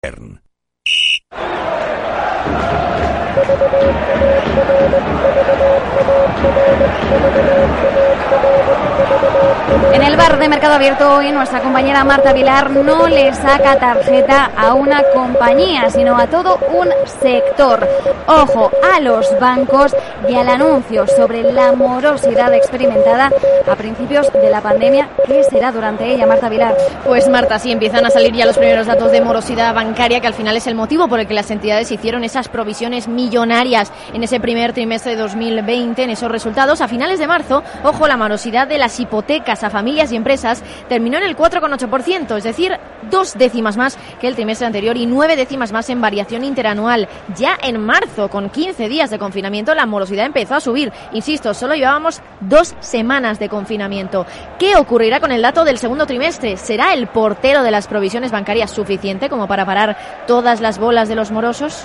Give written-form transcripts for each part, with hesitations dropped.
En el bar de Mercado Abierto hoy nuestra compañera Marta Vilar no le saca tarjeta a una compañía, sino a todo un sector. Ojo a los bancos y al anuncio sobre la morosidad experimentada a principios de la pandemia. ¿Qué será durante ella, Marta Vilar? Pues Marta, sí, empiezan a salir ya los primeros datos de morosidad bancaria, que al final es el motivo por el que las entidades hicieron esas provisiones millonarias en ese primer trimestre de 2020, en esos resultados. A finales de marzo, ojo, la morosidad de las hipotecas a familias y empresas terminó en el 4,8%, es decir, 2 décimas más que el trimestre anterior y 9 décimas más en variación interanual. Ya en marzo, con 15 días de confinamiento, la morosidad empezó a subir. Insisto, solo llevábamos 2 semanas de confinamiento. ¿Qué ocurrirá con el dato del segundo trimestre? ¿Será el portero de las provisiones bancarias suficiente como para parar todas las bolas de los morosos?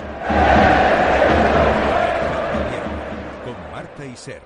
Con Marta y Ser.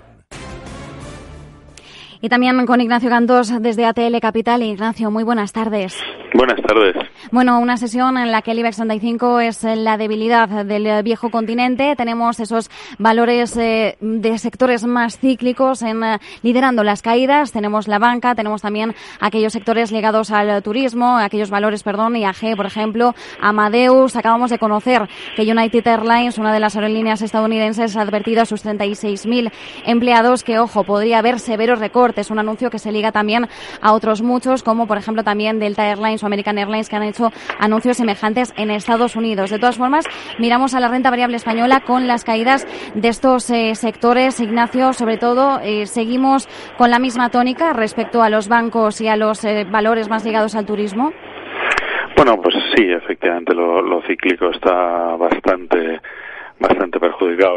Y también con Ignacio Cantós desde ATL Capital. Ignacio, muy buenas tardes. Buenas tardes. Bueno, una sesión en la que el IBEX 35 es la debilidad del viejo continente. Tenemos esos valores de sectores más cíclicos liderando las caídas. Tenemos la banca, tenemos también aquellos sectores ligados al turismo, aquellos valores, IAG, por ejemplo, Amadeus. Acabamos de conocer que United Airlines, una de las aerolíneas estadounidenses, ha advertido a sus 36.000 empleados que, ojo, podría haber severos recortes. Un anuncio que se liga también a otros muchos, como por ejemplo también Delta Airlines o American Airlines, que han hecho anuncios semejantes en Estados Unidos. De todas formas, miramos a la renta variable española con las caídas de estos sectores. Ignacio, sobre todo, seguimos con la misma tónica respecto a los bancos y a los valores más ligados al turismo. Bueno, pues sí, efectivamente, lo cíclico está bastante perjudicado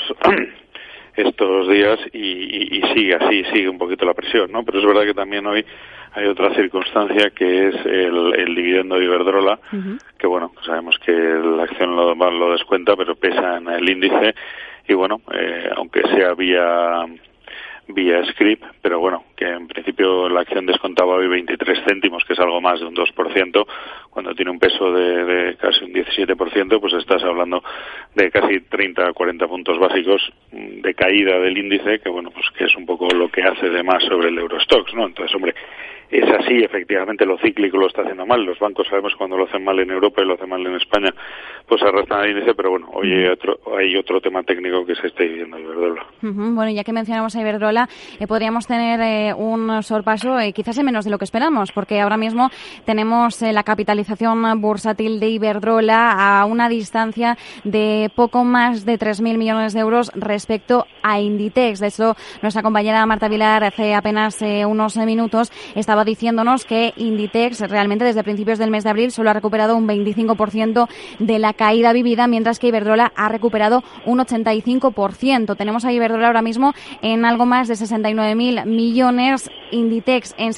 estos días y sigue un poquito la presión, ¿no? Pero es verdad que también hoy hay otra circunstancia que es el dividendo de Iberdrola, que bueno, sabemos que la acción lo descuenta, pero pesa en el índice y bueno, aunque sea vía scrip, pero bueno, que en principio la acción descontaba hoy 23 céntimos, que es algo más de un 2%, cuando tiene un peso de casi un 17%, pues estás hablando de casi 30 a 40 puntos básicos de caída del índice, que bueno, pues que es un poco lo que hace de más sobre el Eurostoxx, ¿no? Entonces, hombre, es así, efectivamente lo cíclico lo está haciendo mal. Los bancos sabemos cuando lo hacen mal en Europa y lo hacen mal en España, pues arrastran el índice, pero bueno, hoy hay otro tema técnico que se está viviendo Iberdrola. Bueno, ya que mencionamos a Iberdrola, podríamos tener un sorpaso quizás en menos de lo que esperamos, porque ahora mismo tenemos la capitalización bursátil de Iberdrola a una distancia de poco más de 3.000 millones de euros respecto a Inditex. De hecho, nuestra compañera Marta Vilar hace apenas unos minutos estaba diciéndonos que Inditex realmente desde principios del mes de abril solo ha recuperado un 25% de la caída vivida, mientras que Iberdrola ha recuperado un 85%. Tenemos a Iberdrola ahora mismo en algo más de 69.000 millones, Inditex en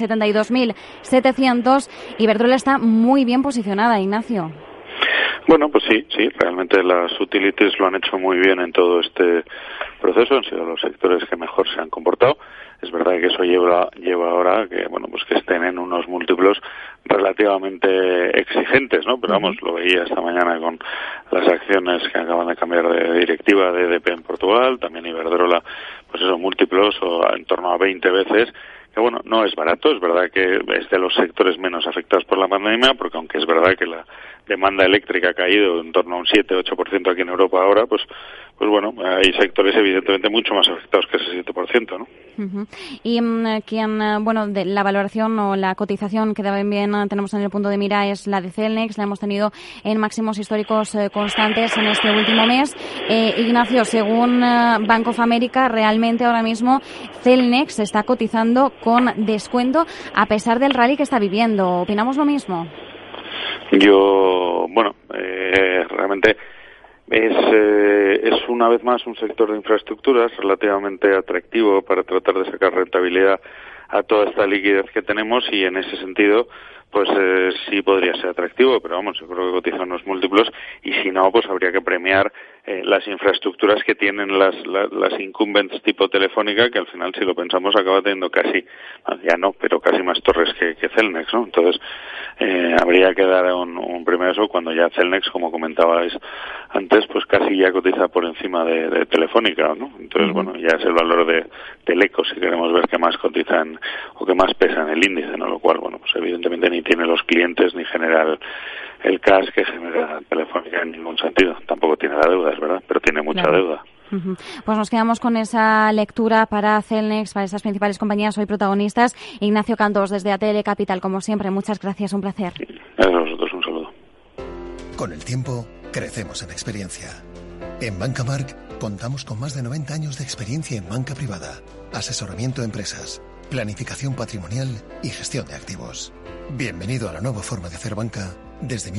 72.700. Iberdrola está muy bien posicionada, Ignacio. Bueno, pues sí, realmente las utilities lo han hecho muy bien en todo este proceso, han sido los sectores que mejor se han comportado. Es verdad que eso lleva ahora que, bueno, pues que estén en unos múltiplos relativamente exigentes, ¿no? Pero vamos, lo veía esta mañana con las acciones que acaban de cambiar de directiva de EDP en Portugal, también Iberdrola, pues esos múltiplos o en torno a 20 veces, que bueno, no es barato, es verdad que es de los sectores menos afectados por la pandemia, porque aunque es verdad que la demanda eléctrica ha caído en torno a un 7-8% aquí en Europa ahora, pues bueno, hay sectores evidentemente mucho más afectados que ese 7%, ¿no? Y de la valoración o la cotización que también tenemos en el punto de mira es la de Celnex, la hemos tenido en máximos históricos constantes en este último mes. Ignacio, según Bank of America, realmente ahora mismo Celnex se está cotizando con descuento a pesar del rally que está viviendo. ¿Opinamos lo mismo? Yo, realmente es una vez más un sector de infraestructuras relativamente atractivo para tratar de sacar rentabilidad a toda esta liquidez que tenemos y en ese sentido pues sí podría ser atractivo, pero vamos, yo creo que cotiza unos múltiplos, y si no, pues habría que premiar las infraestructuras que tienen las incumbents tipo Telefónica, que al final, si lo pensamos, acaba teniendo casi, ya no, pero casi más torres que Cellnex, ¿no? Entonces, habría que dar un premio a eso, cuando ya Cellnex, como comentabais antes, pues casi ya cotiza por encima de Telefónica, ¿no? Entonces, bueno, ya es el valor del eco, si queremos ver qué más cotizan o qué más pesa en el índice, ¿no? Lo cual, bueno, pues evidentemente ni tiene los clientes ni genera el cash que genera Telefónica en ningún sentido. Tampoco tiene la deuda, es verdad, pero tiene mucha deuda. Pues nos quedamos con esa lectura para Cellnex, para esas principales compañías hoy protagonistas. Ignacio Cantos, desde ATL Capital, como siempre, muchas gracias, un placer. Gracias a vosotros, un saludo. Con el tiempo, crecemos en experiencia. En Banca Marc contamos con más de 90 años de experiencia en banca privada, asesoramiento a empresas, planificación patrimonial y gestión de activos. Bienvenido a la nueva forma de hacer banca desde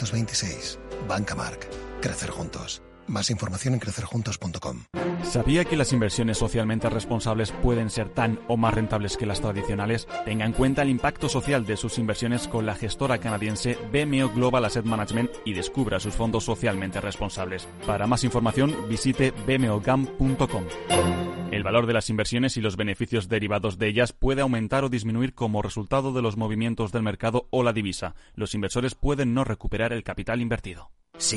1926. Banca Marc. Crecer juntos. Más información en crecerjuntos.com. ¿Sabía que las inversiones socialmente responsables pueden ser tan o más rentables que las tradicionales? Tenga en cuenta el impacto social de sus inversiones con la gestora canadiense BMO Global Asset Management y descubra sus fondos socialmente responsables. Para más información, visite bmogam.com. El valor de las inversiones y los beneficios derivados de ellas puede aumentar o disminuir como resultado de los movimientos del mercado o la divisa. Los inversores pueden no recuperar el capital invertido.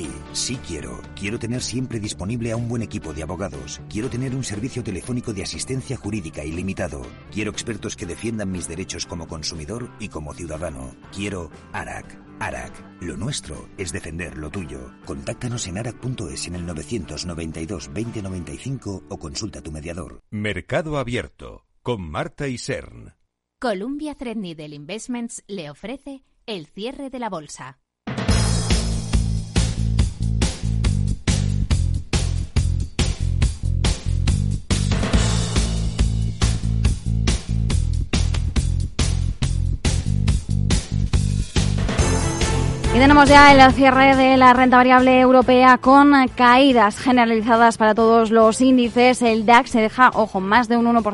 Sí quiero. Quiero tener siempre disponible a un buen equipo de abogados. Quiero tener un servicio telefónico de asistencia jurídica ilimitado. Quiero expertos que defiendan mis derechos como consumidor y como ciudadano. Quiero ARAC. ARAC. Lo nuestro es defender lo tuyo. Contáctanos en arac.es en el 992 2095 o consulta tu mediador. Mercado Abierto con Marta Isern. Columbia Threadneedle Investments le ofrece el cierre de la bolsa. Y tenemos ya el cierre de la renta variable europea con caídas generalizadas para todos los índices. El DAX se deja, más de un 1%,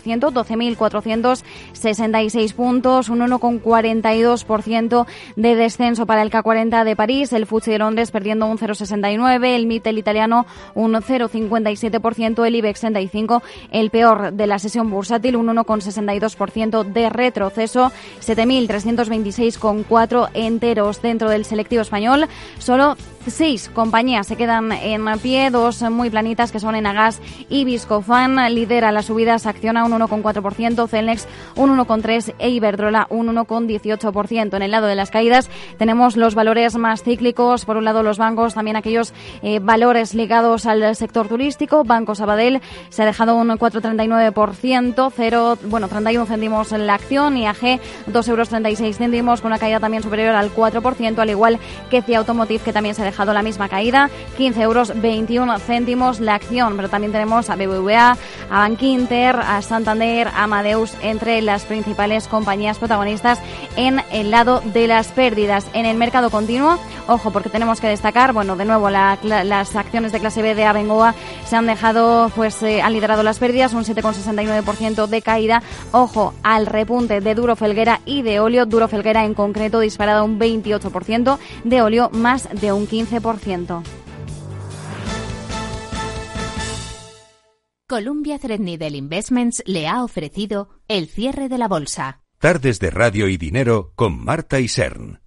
12.466 puntos, un 1,42% de descenso para el K40 de París, el FTSE de Londres perdiendo un 0,69%, el MITEL italiano un 0,57%, el IBEX 35, el peor de la sesión bursátil, un 1,62% de retroceso, 7.326,4 enteros dentro del selectivo español. Solo 6 compañías se quedan en pie, 2 muy planitas que son Enagas y Viscofan. Lidera las subidas Acciona un 1,4%, Cellnex un 1,3% e Iberdrola un 1,18%. En el lado de las caídas tenemos los valores más cíclicos, por un lado los bancos, también aquellos valores ligados al sector turístico. Banco Sabadell se ha dejado un 4,39%, 31 céntimos en la acción, IAG 2,36 euros con una caída también superior al 4%, al igual que CIA Automotive, que también se ha dejado la misma caída, 15,21 euros la acción. Pero también tenemos a BBVA, a Bankinter, a Santander, a Amadeus, entre las principales compañías protagonistas en el lado de las pérdidas. En el mercado continuo, porque tenemos que destacar, de nuevo las acciones de clase B de Abengoa se han dejado, han liderado las pérdidas, un 7,69% de caída. Ojo al repunte de Duro Felguera y de Olio. Duro Felguera en concreto disparado un 28%, de Olio más de un 15%. Columbia Threadneedle Investments le ha ofrecido el cierre de la bolsa. Tardes de Radio y Dinero con Marta Isern.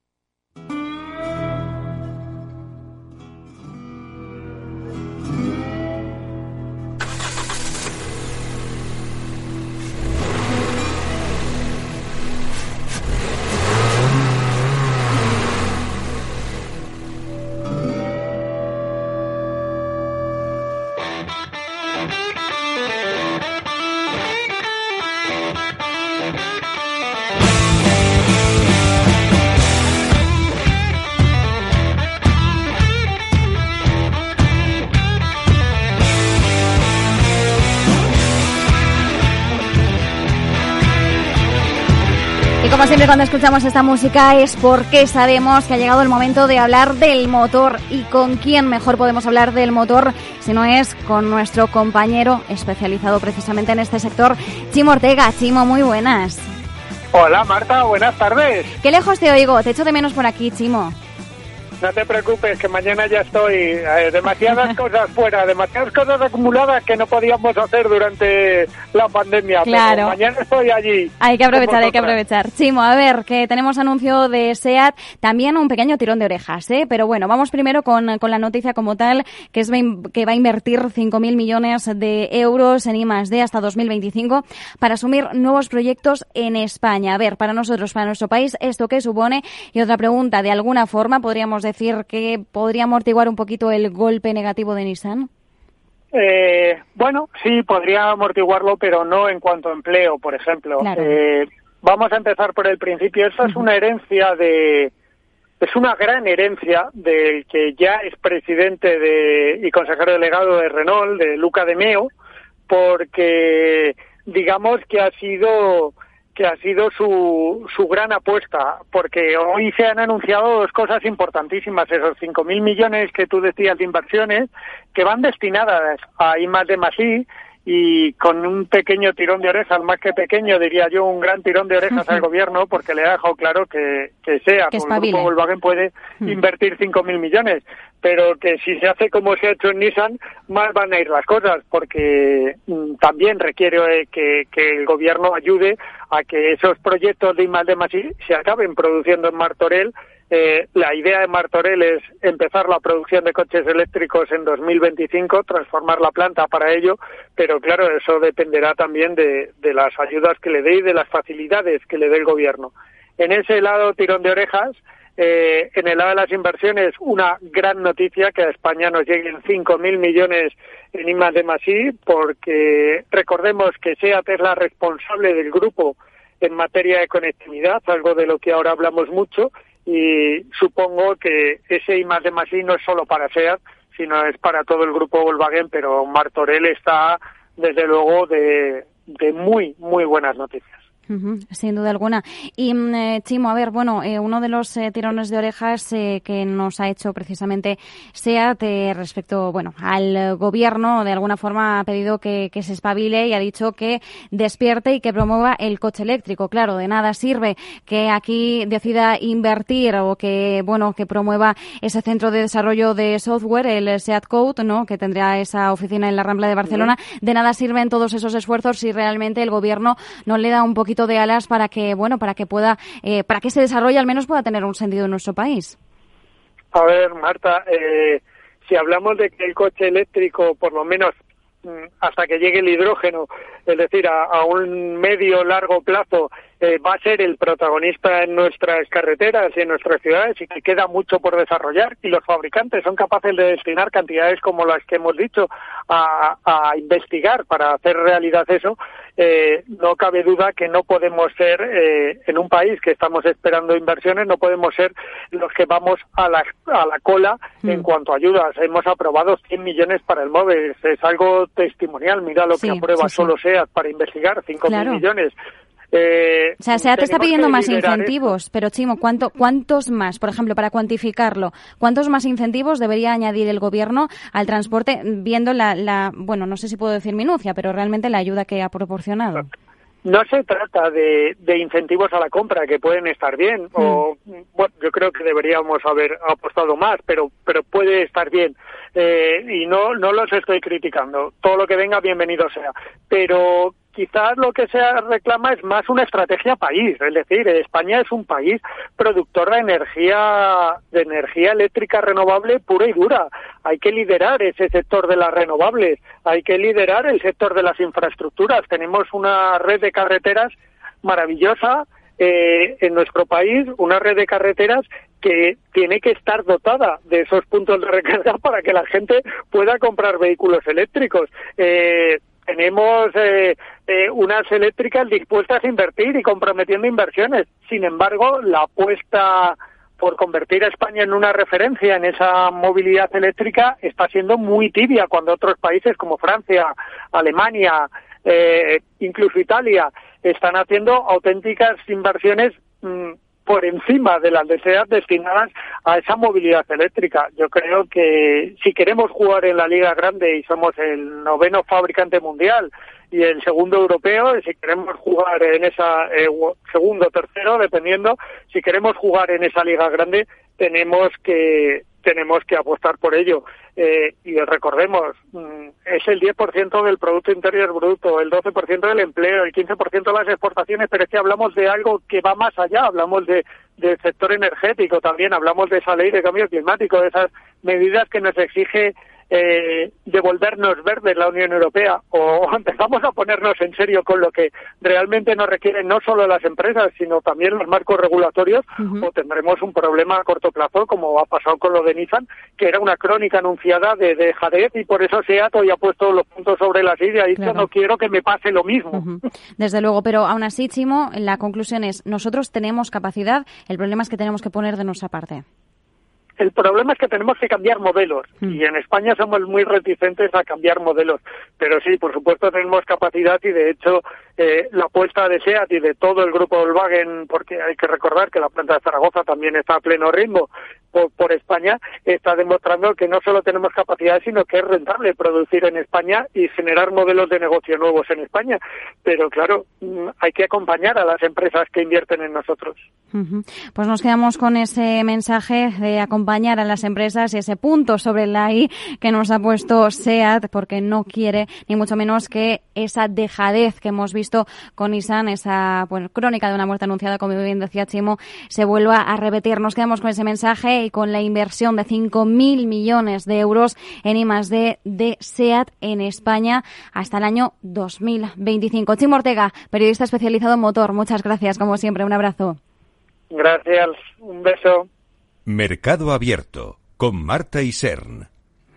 Como siempre, cuando escuchamos esta música es porque sabemos que ha llegado el momento de hablar del motor. ¿Y con quién mejor podemos hablar del motor si no es con nuestro compañero especializado precisamente en este sector, Chimo Ortega? Chimo, muy buenas. Hola Marta, buenas tardes. Qué lejos te oigo, te echo de menos por aquí, Chimo. No te preocupes, que mañana ya estoy. Demasiadas cosas fuera, demasiadas cosas acumuladas que no podíamos hacer durante la pandemia. Claro. Pero mañana estoy allí. Hay que aprovechar. Chimo, a ver, que tenemos anuncio de SEAT, también un pequeño tirón de orejas, ¿eh? Pero bueno, vamos primero con la noticia como tal, que es que va a invertir 5.000 millones de euros en I+D hasta 2025 para asumir nuevos proyectos en España. A ver, para nosotros, para nuestro país, ¿esto qué supone? Y otra pregunta, ¿de alguna forma podríamos decir que podría amortiguar un poquito el golpe negativo de Nissan? Bueno, sí, podría amortiguarlo, pero no en cuanto a empleo, por ejemplo. Claro. Vamos a empezar por el principio. Esta es una herencia es una gran herencia del que ya es presidente y consejero delegado de Renault, de Luca de Meo, porque digamos que ha sido su gran apuesta, porque hoy se han anunciado dos cosas importantísimas, esos 5.000 millones que tú decías de inversiones, que van destinadas a I+D+I, y con un pequeño tirón de orejas, más que pequeño, diría yo, un gran tirón de orejas al gobierno, porque le ha dejado claro que SEAT, el grupo Volkswagen, puede invertir 5.000 millones, pero que si se hace como se ha hecho en Nissan, más van a ir las cosas, porque también requiere que el gobierno ayude a que esos proyectos de I+D+I se acaben produciendo en Martorell. La idea de Martorell es empezar la producción de coches eléctricos en 2025, transformar la planta para ello, pero claro, eso dependerá también de las ayudas que le dé y de las facilidades que le dé el gobierno. En ese lado, tirón de orejas. En el lado de las inversiones, una gran noticia, que a España nos lleguen 5.000 millones en I+D+I, porque recordemos que SEAT es la responsable del grupo en materia de conectividad, algo de lo que ahora hablamos mucho, y supongo que ese I+D+I no es solo para SEAT, sino es para todo el grupo Volkswagen, pero Martorell está, desde luego, de muy, muy buenas noticias. Sin duda alguna. Y Chimo, a ver, bueno, uno de los tirones de orejas que nos ha hecho precisamente SEAT respecto, bueno, al gobierno, de alguna forma ha pedido que se espabile y ha dicho que despierte y que promueva el coche eléctrico. Claro, de nada sirve que aquí decida invertir o que, bueno, que promueva ese centro de desarrollo de software, el SEAT Code, ¿no?, que tendrá esa oficina en la Rambla de Barcelona. De nada sirven todos esos esfuerzos si realmente el gobierno no le da un poquito de alas para que, bueno, para que pueda, para que ese desarrollo al menos pueda tener un sentido en nuestro país. A ver, Marta, si hablamos de que el coche eléctrico, por lo menos hasta que llegue el hidrógeno, es decir, a un medio largo plazo, va a ser el protagonista en nuestras carreteras y en nuestras ciudades, y que queda mucho por desarrollar, y los fabricantes son capaces de destinar cantidades como las que hemos dicho a investigar para hacer realidad eso. No cabe duda que no podemos ser, en un país que estamos esperando inversiones, no podemos ser los que vamos a la cola en cuanto a ayudas. Hemos aprobado 100 millones para el MOVES, es algo testimonial. Mira lo que aprueba solo SEAT para investigar, 5.000 millones. O sea, SEAT está pidiendo más incentivos, pero Chimo, ¿cuántos más? Por ejemplo, para cuantificarlo, ¿cuántos más incentivos debería añadir el gobierno al transporte, viendo bueno, no sé si puedo decir minucia, pero realmente la ayuda que ha proporcionado? No se trata de incentivos a la compra, que pueden estar bien, o bueno, yo creo que deberíamos haber apostado más, pero puede estar bien, y no los estoy criticando. Todo lo que venga, bienvenido sea. Pero quizás lo que se reclama es más una estrategia país, es decir, España es un país productor de energía eléctrica renovable pura y dura. Hay que liderar ese sector de las renovables, hay que liderar el sector de las infraestructuras. Tenemos una red de carreteras maravillosa en nuestro país, una red de carreteras que tiene que estar dotada de esos puntos de recarga para que la gente pueda comprar vehículos eléctricos. Tenemos unas eléctricas dispuestas a invertir y comprometiendo inversiones. Sin embargo, la apuesta por convertir a España en una referencia en esa movilidad eléctrica está siendo muy tibia, cuando otros países como Francia, Alemania, incluso Italia, están haciendo auténticas inversiones por encima de las de SEAT destinadas a esa movilidad eléctrica. Yo creo que si queremos jugar en la Liga Grande y somos el 9º fabricante mundial y el 2º europeo, y si queremos jugar en esa segundo, tercero, dependiendo, si queremos jugar en esa Liga Grande, tenemos que apostar por ello. Y recordemos, es el 10% del Producto Interior Bruto, el 12% del empleo, el 15% de las exportaciones, pero es que hablamos de algo que va más allá, hablamos del sector energético también, hablamos de esa ley de cambio climático, de esas medidas que nos exige devolvernos verdes la Unión Europea, o empezamos a ponernos en serio con lo que realmente nos requieren no solo las empresas, sino también los marcos regulatorios, o tendremos un problema a corto plazo, como ha pasado con lo de Nissan, que era una crónica anunciada de dejadez, y por eso SEAT hoy ha puesto los puntos sobre las i y ha dicho, no quiero que me pase lo mismo. Desde luego, pero aún así, Chimo, la conclusión es, nosotros tenemos capacidad, el problema es que tenemos que poner de nuestra parte. El problema es que tenemos que cambiar modelos y en España somos muy reticentes a cambiar modelos, pero sí, por supuesto tenemos capacidad y de hecho la apuesta de SEAT y de todo el grupo Volkswagen, porque hay que recordar que la planta de Zaragoza también está a pleno ritmo por España, está demostrando que no solo tenemos capacidad, sino que es rentable producir en España y generar modelos de negocio nuevos en España. Pero claro, hay que acompañar a las empresas que invierten en nosotros. Pues nos quedamos con ese mensaje de acompañar a las empresas y ese punto sobre la I que nos ha puesto SEAT, porque no quiere ni mucho menos que esa dejadez que hemos visto con Nissan, esa crónica de una muerte anunciada, como bien decía Chimo, se vuelva a repetir. Nos quedamos con ese mensaje y con la inversión de 5.000 millones de euros en I+D de SEAT en España hasta el año 2025. Chimo Ortega, periodista especializado en motor, muchas gracias, como siempre, un abrazo. Gracias, un beso. Mercado Abierto, con Marta Isern.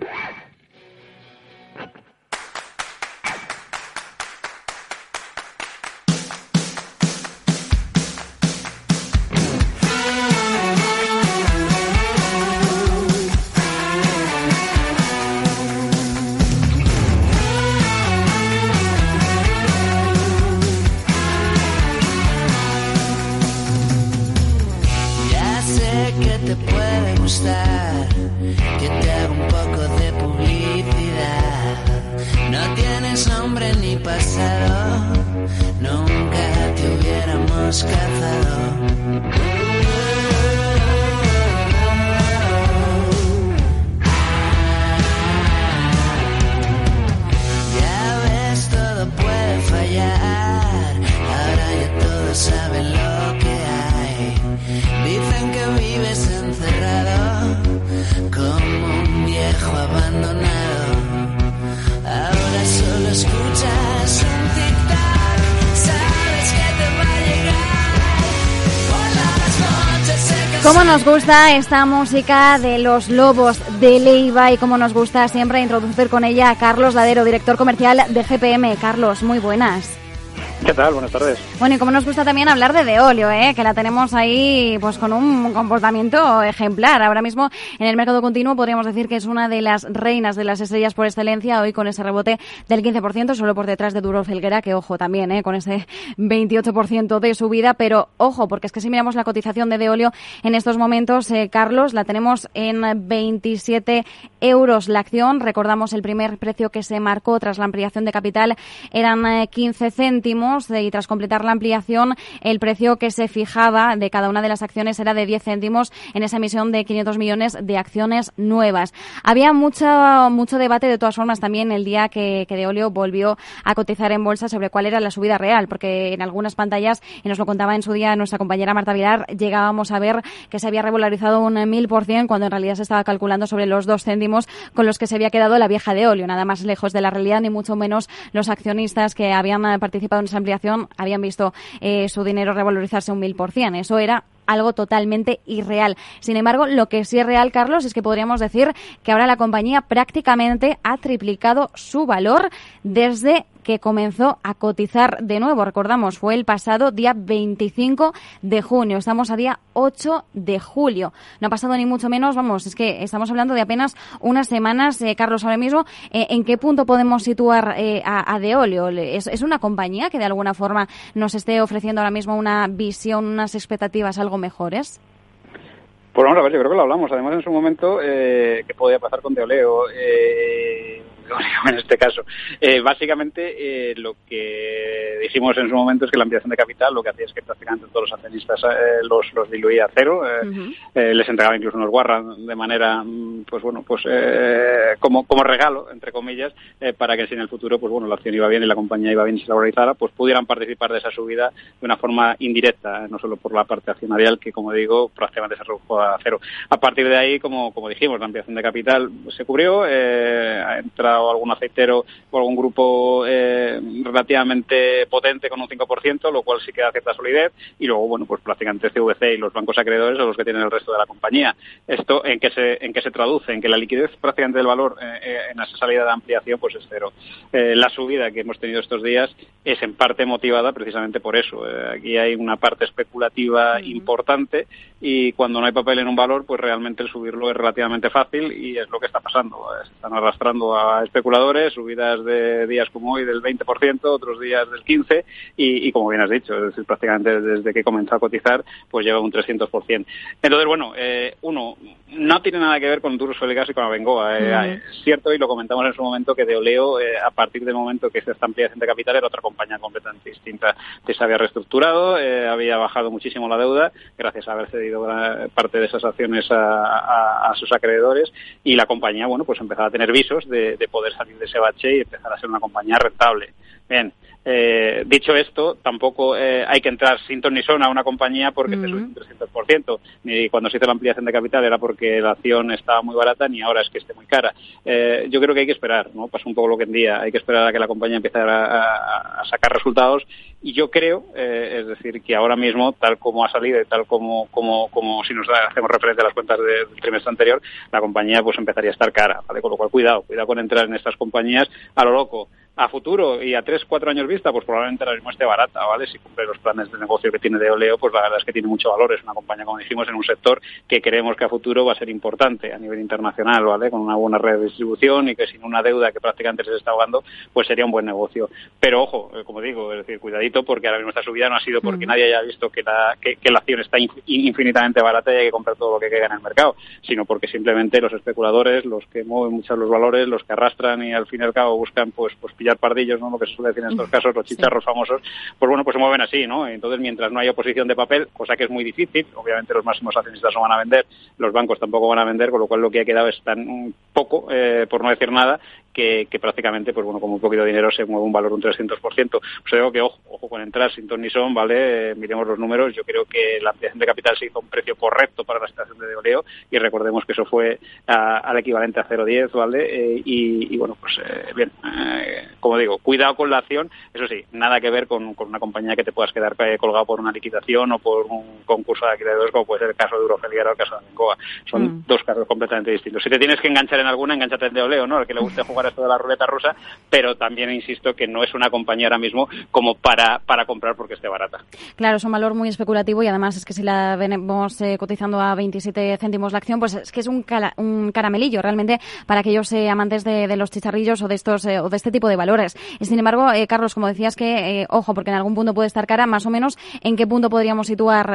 Te puede gustar que te haga un poco de publicidad. No tienes nombre ni pasado, nunca te hubiéramos cazado. Ya ves, todo puede fallar, ahora ya todos saben lo que hay. Dicen que vives encerrado como un viejo abandonado. Ahora solo escuchas un tic-tac, sabes que te va a llegar por las noches secas. Cómo nos gusta esta música de Los Lobos de Leiva y cómo nos gusta siempre introducir con ella a Carlos Ladero, director comercial de GPM. Carlos, muy buenas. ¿Qué tal? Buenas tardes. Bueno, y como nos gusta también hablar de Veolio, que la tenemos ahí pues con un comportamiento ejemplar. Ahora mismo en el mercado continuo podríamos decir que es una de las reinas de las estrellas por excelencia, hoy con ese rebote del 15%, solo por detrás de Duro Felguera, que ojo también, con ese 28% de subida, pero ojo, porque es que si miramos la cotización de Veolio en estos momentos, Carlos, la tenemos en 27 euros la acción. Recordamos el primer precio que se marcó tras la ampliación de capital eran 15 céntimos. Y tras completar la ampliación, el precio que se fijaba de cada una de las acciones era de 10 céntimos en esa emisión de 500 millones de acciones nuevas. Había mucho debate, de todas formas, también el día que Veolio volvió a cotizar en bolsa sobre cuál era la subida real, porque en algunas pantallas, y nos lo contaba en su día nuestra compañera Marta Vilar, llegábamos a ver que se había revalorizado un 1000%, cuando en realidad se estaba calculando sobre los 2 céntimos con los que se había quedado la vieja Veolio, nada más lejos de la realidad, ni mucho menos los accionistas que habían participado en esa ampliación habían visto su dinero revalorizarse un 1000%. Eso era algo totalmente irreal. Sin embargo, lo que sí es real, Carlos, es que podríamos decir que ahora la compañía prácticamente ha triplicado su valor desde que comenzó a cotizar de nuevo. Recordamos, fue el pasado día 25 de junio. Estamos a día 8 de julio. No ha pasado ni mucho menos, vamos, es que estamos hablando de apenas unas semanas. Carlos, ahora mismo, ¿en qué punto podemos situar a Deolio? ¿Es una compañía que de alguna forma nos esté ofreciendo ahora mismo una visión, unas expectativas algo mejores? Pues vamos a ver, yo creo que lo hablamos. Además, en su momento, ¿qué podía pasar con Deoleo? En este caso, básicamente lo que dijimos en su momento es que la ampliación de capital lo que hacía es que prácticamente todos los accionistas los diluía a cero, les entregaba incluso unos warrants de manera, como regalo, entre comillas, para que si en el futuro, pues bueno, la acción iba bien y la compañía iba bien y se valorizara, pues pudieran participar de esa subida de una forma indirecta, no solo por la parte accionarial, que como digo, prácticamente se redujo a cero. A partir de ahí, como dijimos, la ampliación de capital se cubrió, ha entrado algún aceitero o algún grupo relativamente potente con un 5%, lo cual sí que da cierta solidez, y luego, bueno, pues prácticamente CVC y los bancos acreedores son los que tienen el resto de la compañía. ¿Esto en qué se traduce? En que la liquidez prácticamente del valor en esa salida de ampliación pues es cero. La subida que hemos tenido estos días es en parte motivada precisamente por eso. Aquí hay una parte especulativa importante, y cuando no hay papel en un valor, pues realmente el subirlo es relativamente fácil, y es lo que está pasando. Se están arrastrando a especuladores, subidas de días como hoy del 20%, otros días del 15%, y como bien has dicho, es decir, prácticamente desde que comenzó a cotizar, pues lleva un 300%. Entonces, bueno, uno, no tiene nada que ver con Duro Felgas y con Abengoa. Es cierto, y lo comentamos en su momento, que Deoleo, a partir del momento que se esta ampliación de capital, era otra compañía completamente distinta. Se había reestructurado, había bajado muchísimo la deuda, gracias a haber cedido parte de esas acciones a sus acreedores, y la compañía, bueno, pues empezaba a tener visos de poder salir de ese bache y empezar a ser una compañía rentable. Bien, dicho esto, tampoco hay que entrar sin ton ni son a una compañía porque te sube un 300%. Ni cuando se hizo la ampliación de capital era porque la acción estaba muy barata, ni ahora es que esté muy cara. Yo creo que hay que esperar, ¿no? Pasa un poco lo que en día. Hay que esperar a que la compañía empiece a sacar resultados, y yo creo, es decir, que ahora mismo, tal como ha salido y tal como si nos hacemos referencia a las cuentas del trimestre anterior, la compañía pues empezaría a estar cara, ¿vale? Con lo cual, cuidado con entrar en estas compañías a lo loco. A futuro y a 3-4 años vista, pues probablemente ahora mismo esté barata, ¿vale? Si cumple los planes de negocio que tiene Deoleo, pues la verdad es que tiene mucho valor. Es una compañía, como dijimos, en un sector que creemos que a futuro va a ser importante a nivel internacional, ¿vale? Con una buena red de distribución y que sin una deuda que prácticamente se está ahogando, pues sería un buen negocio. Pero ojo, como digo, es decir, cuidadito, porque ahora mismo esta subida no ha sido porque nadie haya visto que la acción está infinitamente barata y hay que comprar todo lo que caiga en el mercado, sino porque simplemente los especuladores, los que mueven mucho los valores, los que arrastran y al fin y al cabo buscan pues pillar pardillos, ¿no? Lo que se suele decir en estos casos, los chicharros famosos, pues bueno, pues se mueven así, ¿no? Entonces, mientras no haya oposición de papel, cosa que es muy difícil, obviamente los máximos accionistas no van a vender, los bancos tampoco van a vender, con lo cual lo que ha quedado es tan poco, por no decir nada, que prácticamente, pues bueno, como un poquito de dinero se mueve un valor un 300%. Pues digo que ojo con entrar sin ton ni son, ¿vale? Miremos los números. Yo creo que la ampliación de capital se hizo a un precio correcto para la situación de Deoleo, y recordemos que eso fue al equivalente a 0,10, ¿vale? Y bueno, pues bien, como digo, cuidado con la acción. Eso sí, nada que ver con una compañía que te puedas quedar colgado por una liquidación o por un concurso de acreedores, como puede ser el caso de Duro Felguera o el caso de Abengoa. Son dos casos completamente distintos. Si te tienes que enganchar en alguna, engánchate en Deoleo, ¿no? Al que le guste jugar esto de la ruleta rusa, pero también insisto que no es una compañía ahora mismo como para comprar porque esté barata. Claro, es un valor muy especulativo, y además es que si la vemos cotizando a 27 céntimos la acción, pues es que es un caramelillo realmente para aquellos amantes de los chicharrillos o de estos o de este tipo de valores. Sin embargo, Carlos, como decías que, ojo, porque en algún punto puede estar cara, más o menos, ¿en qué punto podríamos situar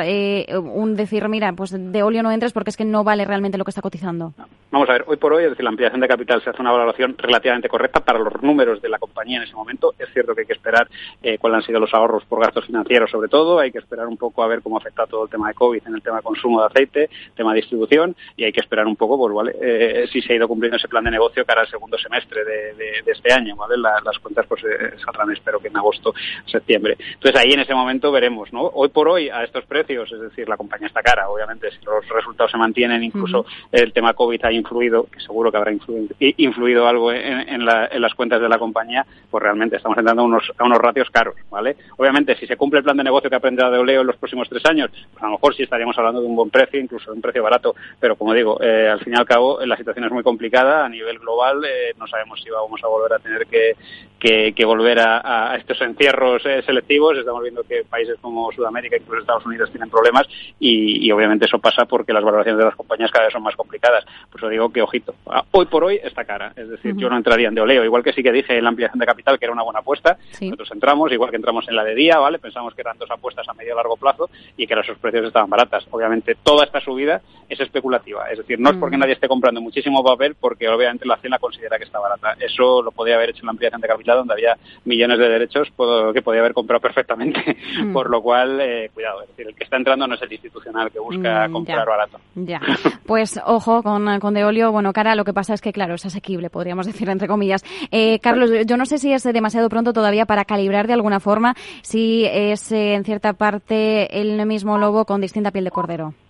decir, mira, pues Deoleo no entres porque es que no vale realmente lo que está cotizando? Vamos a ver, hoy por hoy, es decir, la ampliación de capital se hace una valoración relativamente correcta para los números de la compañía en ese momento. Es cierto que hay que esperar cuáles han sido los ahorros por gastos financieros, sobre todo. Hay que esperar un poco a ver cómo afecta todo el tema de COVID en el tema de consumo de aceite, tema de distribución, y hay que esperar un poco, pues vale, si se ha ido cumpliendo ese plan de negocio cara al segundo semestre de este año, ¿vale? Las cuentas pues saldrán, espero que en agosto, septiembre. Entonces ahí en ese momento veremos, ¿no? Hoy por hoy, a estos precios, es decir, la compañía está cara, obviamente, si los resultados se mantienen, incluso el tema COVID ha influido, que seguro seguro que habrá influido algo en las cuentas de la compañía, pues realmente estamos entrando a unos ratios caros, ¿vale? Obviamente, si se cumple el plan de negocio que ha aprendido de Oleo en los próximos 3 años, pues a lo mejor sí estaríamos hablando de un buen precio, incluso de un precio barato, pero como digo, al fin y al cabo la situación es muy complicada a nivel global, no sabemos si vamos a volver a tener que volver a estos encierros selectivos. Estamos viendo que países como Sudamérica, incluso Estados Unidos, tienen problemas y obviamente eso pasa porque las valoraciones de las compañías cada vez son más complicadas. Por eso digo que, ojito, hoy por hoy está cara, es decir, yo no entraría en de Oleo, igual que sí que dije en la ampliación de capital que era una buena apuesta. Nosotros entramos, igual que entramos en la de Día, ¿vale? Pensamos que eran 2 apuestas a medio y largo plazo y que esos precios estaban baratas. Obviamente toda esta subida es especulativa, es decir, no es porque nadie esté comprando muchísimo papel, porque obviamente la Hacienda considera que está barata. Eso lo podía haber hecho en la ampliación de capital, donde había millones de derechos que podía haber comprado perfectamente, por lo cual, cuidado, es decir, el que está entrando no es el institucional que busca comprar barato. Ya, pues ojo con de Oleo. Bueno, cara, lo que pasa es que, claro, es asequible, podríamos decir, entre comillas. Carlos, yo no sé si es demasiado pronto todavía para calibrar de alguna forma si es en cierta parte el mismo lobo con distinta piel de cordero.